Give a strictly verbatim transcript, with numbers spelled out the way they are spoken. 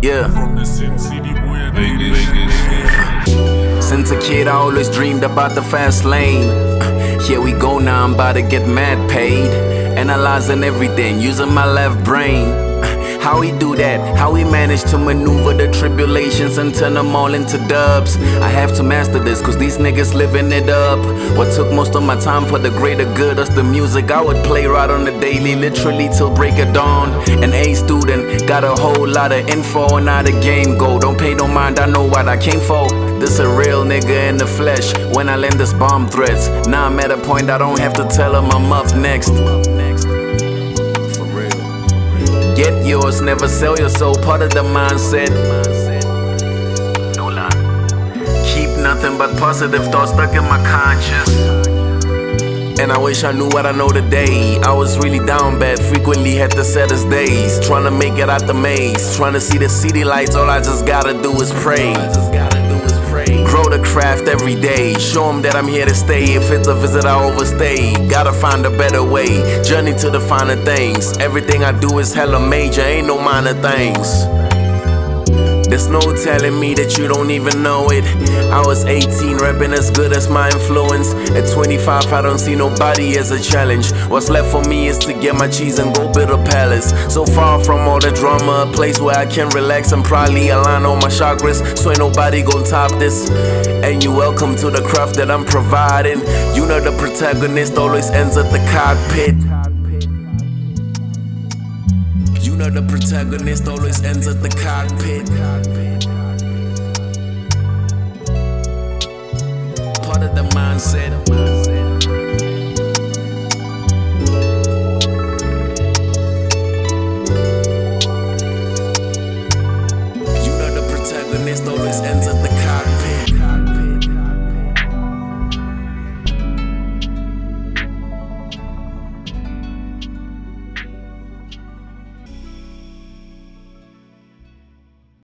Yeah. From the Sin City boy and Vegas. Since a kid, I always dreamed about the fast lane. Here we go now, I'm about to get mad paid. Analyzing everything, using my left brain. How we do that? How we manage to maneuver the tribulations and turn them all into dubs? I have to master this, cause these niggas living it up. What took most of my time for the greater good is the music I would play right on the daily, literally till break of dawn. An A student, got a whole lot of info and how the game go. Don't pay no mind, I know what I came for. This a real nigga in the flesh when I land this bomb threats. Now I'm at a point I don't have to tell him I'm up next. Get yours, never sell your soul, part of the mindset. No lie. Keep nothing but positive thoughts stuck in my conscience. And I wish I knew what I know today. I was really down bad, frequently had the saddest days. Trying to make it out the maze, trying to see the city lights, all I just gotta do is pray. Grow the craft every day, show them that I'm here to stay. If it's a visit, I overstay. Gotta find a better way, journey to the finer things. Everything I do is hella major, ain't no minor things. There's no telling me that you don't even know it. I was eighteen, rapping as good as my influence. At twenty-five, I don't see nobody as a challenge. What's left for me is to get my cheese and go build a palace. So far from all the drama, a place where I can relax and probably align all my chakras, so ain't nobody gon' top this. And you welcome to the craft that I'm providing. You know the protagonist always ends at the cockpit. You know the protagonist always ends at the cockpit. Part of the mindset.